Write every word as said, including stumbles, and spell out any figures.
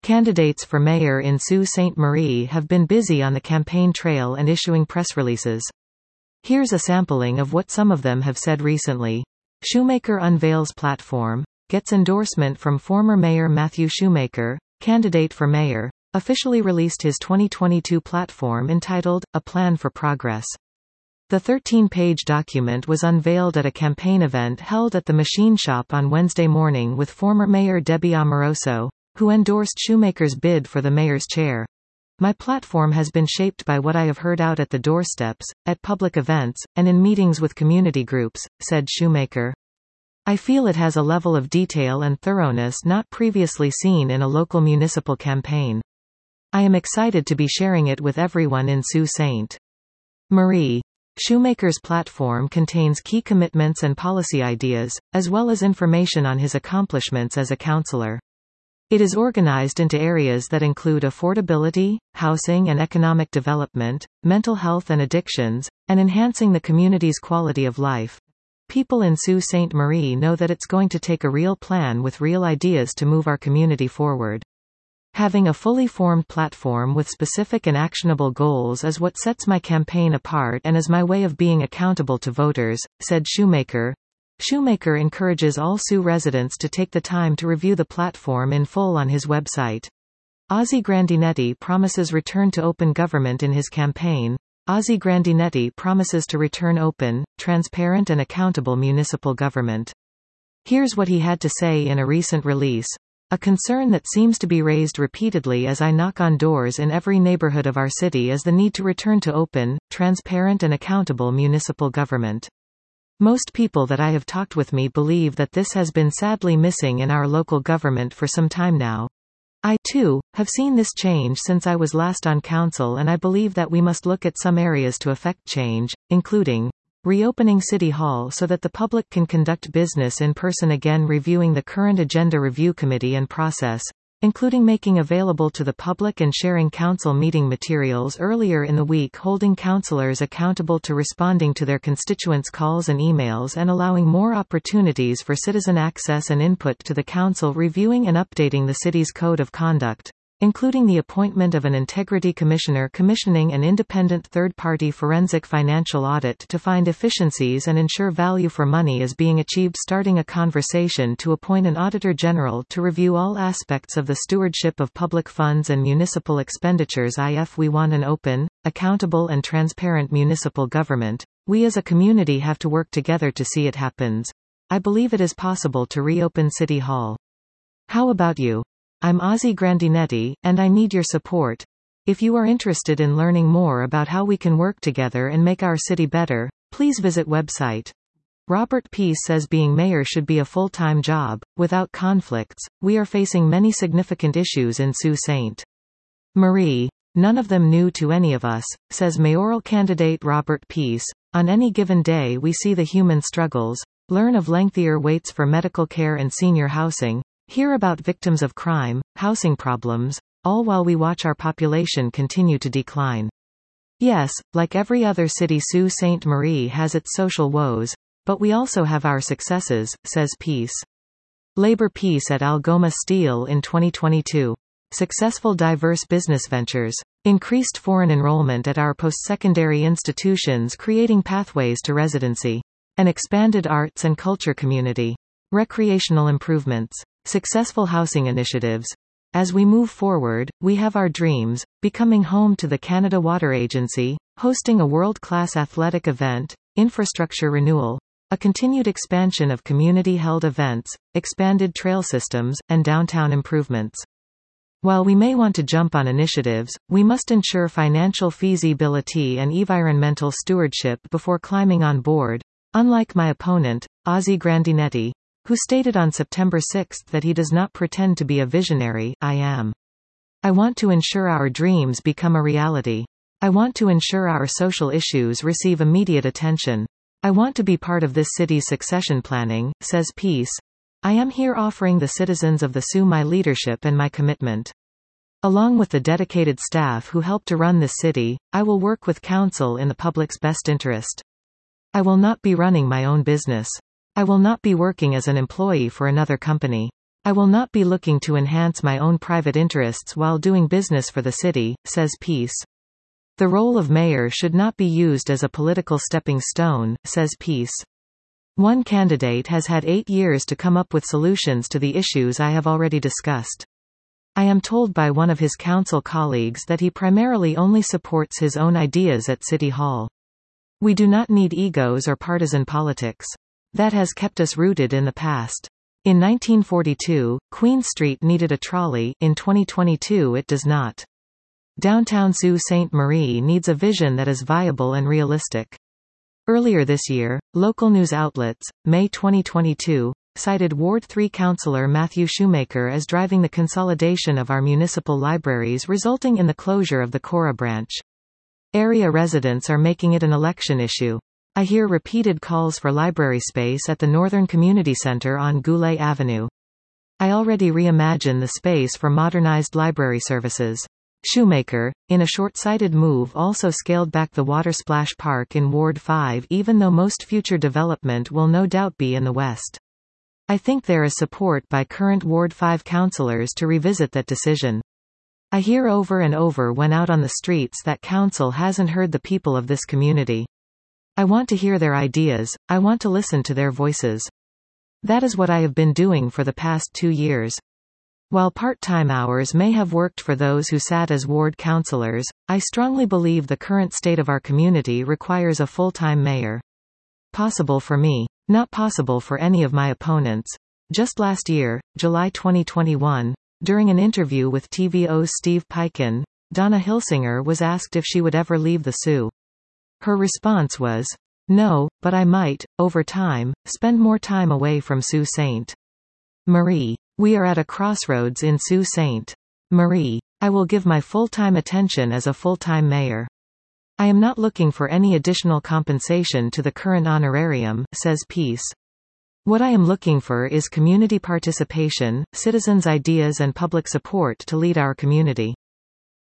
Candidates for mayor in Sault Ste. Marie have been busy on the campaign trail and issuing press releases. Here's a sampling of what some of them have said recently. Shoemaker unveils platform, gets endorsement from former Mayor Matthew Shoemaker, candidate for mayor, officially released his twenty twenty-two platform entitled, A Plan for Progress. The thirteen-page document was unveiled at a campaign event held at the Machine Shop on Wednesday morning with former Mayor Debbie Amoroso, who endorsed Shoemaker's bid for the mayor's chair. My platform has been shaped by what I have heard out at the doorsteps, at public events, and in meetings with community groups, said Shoemaker. I feel it has a level of detail and thoroughness not previously seen in a local municipal campaign. I am excited to be sharing it with everyone in Sault Ste. Marie. Shoemaker's platform contains key commitments and policy ideas, as well as information on his accomplishments as a councillor. It is organized into areas that include affordability, housing and economic development, mental health and addictions, and enhancing the community's quality of life. People in Sault Ste. Marie know that it's going to take a real plan with real ideas to move our community forward. Having a fully formed platform with specific and actionable goals is what sets my campaign apart and is my way of being accountable to voters, said Shoemaker. Shoemaker encourages all Sault residents to take the time to review the platform in full on his website. Ozzie Grandinetti promises return to open government in his campaign. Ozzie Grandinetti promises to return open, transparent and accountable municipal government. Here's what he had to say in a recent release. A concern that seems to be raised repeatedly as I knock on doors in every neighborhood of our city is the need to return to open, transparent and accountable municipal government. Most people that I have talked with me believe that this has been sadly missing in our local government for some time now. I, too, have seen this change since I was last on council, and I believe that we must look at some areas to effect change, including reopening City Hall so that the public can conduct business in person again, reviewing the current agenda review committee and process, including making available to the public and sharing council meeting materials earlier in the week, holding councillors accountable to responding to their constituents' calls and emails, and allowing more opportunities for citizen access and input to the council, reviewing and updating the city's code of conduct, including the appointment of an integrity commissioner, commissioning an independent third-party forensic financial audit to find efficiencies and ensure value for money is being achieved, starting a conversation to appoint an auditor general to review all aspects of the stewardship of public funds and municipal expenditures. If we want an open, accountable and transparent municipal government, we as a community have to work together to see it happens. I believe it is possible to reopen City Hall. How about you? I'm Ozzie Grandinetti, and I need your support. If you are interested in learning more about how we can work together and make our city better, please visit website. Robert Peace says being mayor should be a full-time job, without conflicts. We are facing many significant issues in Sault Ste. Marie. None of them new to any of us, says mayoral candidate Robert Peace. On any given day we see the human struggles, learn of lengthier waits for medical care and senior housing, hear about victims of crime, housing problems, all while we watch our population continue to decline. Yes, like every other city, Sault Ste. Marie has its social woes, but we also have our successes, says Peace. Labor peace at Algoma Steel in twenty twenty-two. Successful diverse business ventures. Increased foreign enrollment at our post-secondary institutions, creating pathways to residency. An expanded arts and culture community. Recreational improvements. Successful housing initiatives. As we move forward, we have our dreams, becoming home to the Canada Water Agency, hosting a world-class athletic event, infrastructure renewal, a continued expansion of community-held events, expanded trail systems, and downtown improvements. While we may want to jump on initiatives, we must ensure financial feasibility and environmental stewardship before climbing on board, unlike my opponent, Ozzie Grandinetti, who stated on September sixth that he does not pretend to be a visionary. I am. I want to ensure our dreams become a reality. I want to ensure our social issues receive immediate attention. I want to be part of this city's succession planning, says Peace. I am here offering the citizens of the Sault my leadership and my commitment. Along with the dedicated staff who help to run this city, I will work with council in the public's best interest. I will not be running my own business. I will not be working as an employee for another company. I will not be looking to enhance my own private interests while doing business for the city, says Peace. The role of mayor should not be used as a political stepping stone, says Peace. One candidate has had eight years to come up with solutions to the issues I have already discussed. I am told by one of his council colleagues that he primarily only supports his own ideas at City Hall. We do not need egos or partisan politics. That has kept us rooted in the past. In nineteen forty-two, Queen Street needed a trolley, in twenty twenty-two it does not. Downtown Sault Ste. Marie needs a vision that is viable and realistic. Earlier this year, local news outlets, May twenty twenty-two, cited Ward three councillor Matthew Shoemaker as driving the consolidation of our municipal libraries, resulting in the closure of the Cora branch. Area residents are making it an election issue. I hear repeated calls for library space at the Northern Community Center on Goulet Avenue. I already reimagine the space for modernized library services. Shoemaker, in a short-sighted move, also scaled back the Water Splash Park in Ward five, even though most future development will no doubt be in the west. I think there is support by current Ward five councillors to revisit that decision. I hear over and over when out on the streets that council hasn't heard the people of this community. I want to hear their ideas, I want to listen to their voices. That is what I have been doing for the past two years. While part-time hours may have worked for those who sat as ward councillors, I strongly believe the current state of our community requires a full-time mayor. Possible for me. Not possible for any of my opponents. Just last year, July twenty twenty-one, during an interview with T V O's Steve Peikin, Donna Hilsinger was asked if she would ever leave the Sioux. Her response was, "No, but I might, over time, spend more time away from Sault Ste. Marie. We are at a crossroads in Sault Ste. Marie. I will give my full-time attention as a full-time mayor. I am not looking for any additional compensation to the current honorarium," says Peace. What I am looking for is community participation, citizens' ideas and public support to lead our community.